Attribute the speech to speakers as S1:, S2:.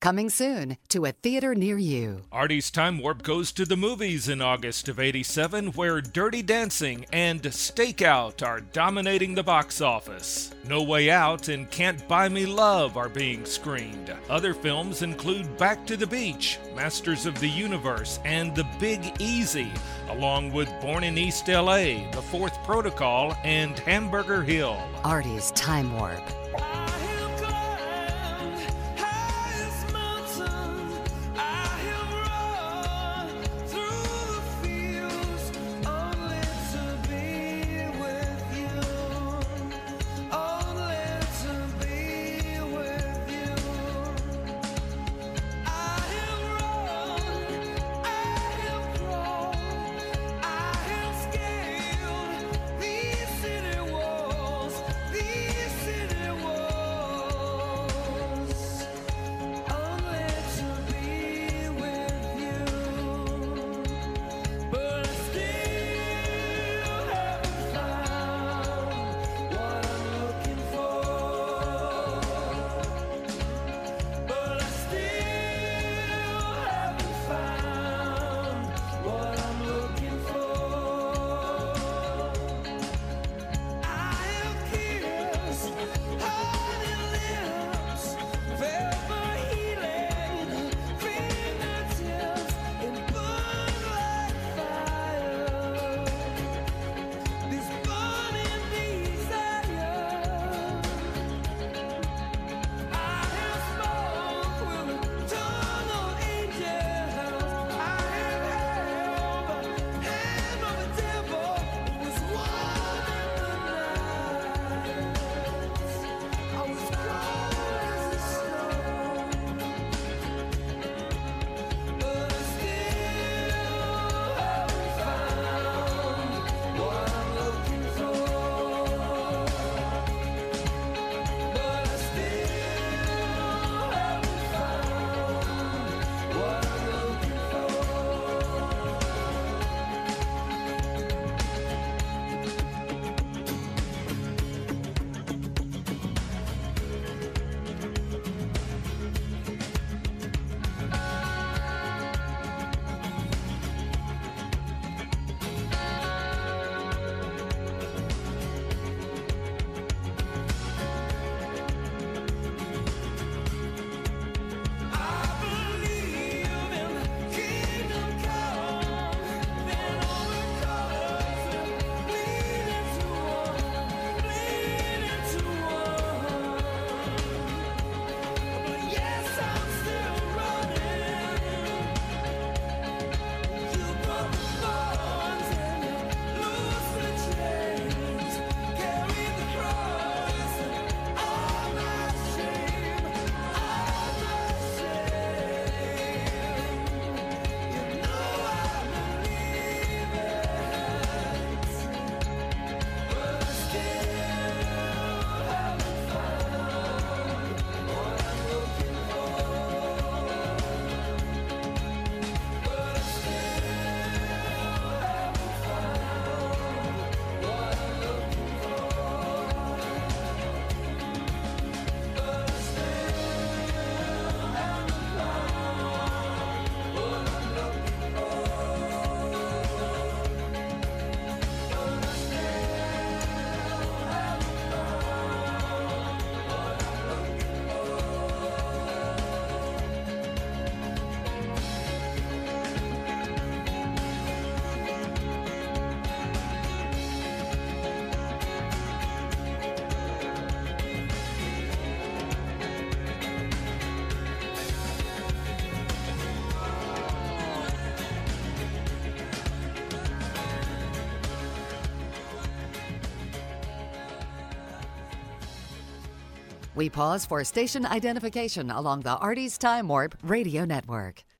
S1: Coming soon to a theater near you.
S2: Artie's Time Warp goes to the movies in August of '87, where Dirty Dancing and Stakeout are dominating the box office. No Way Out and Can't Buy Me Love are being screened. Other films include Back to the Beach, Masters of the Universe, and The Big Easy, along with Born in East LA, The Fourth Protocol, and Hamburger Hill.
S1: Artie's Time Warp. We pause for station identification along the Artie's Time Warp radio network.